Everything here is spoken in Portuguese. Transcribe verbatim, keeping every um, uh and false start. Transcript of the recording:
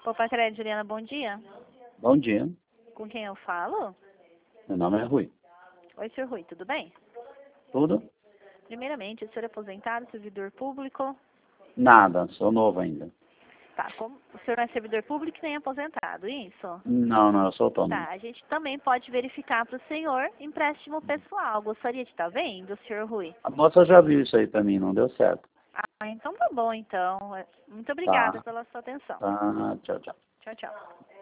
Opa, Crédito, Juliana, bom dia. Bom dia, Com quem eu falo? meu nome é Rui. Oi, senhor Rui, tudo bem? Tudo? Primeiramente, o senhor é aposentado, servidor público? Nada, sou novo ainda. Tá, como o senhor não é servidor público nem aposentado, isso? Não, não, eu sou autônomo. Tá, a gente também pode verificar para o senhor empréstimo pessoal. Gostaria de estar vendo, senhor Rui? A moça já viu isso aí pra mim, não deu certo. Ah, então tá bom, então. Muito obrigada Tá, pela sua atenção. tá, tchau, tchau. Tchau, tchau.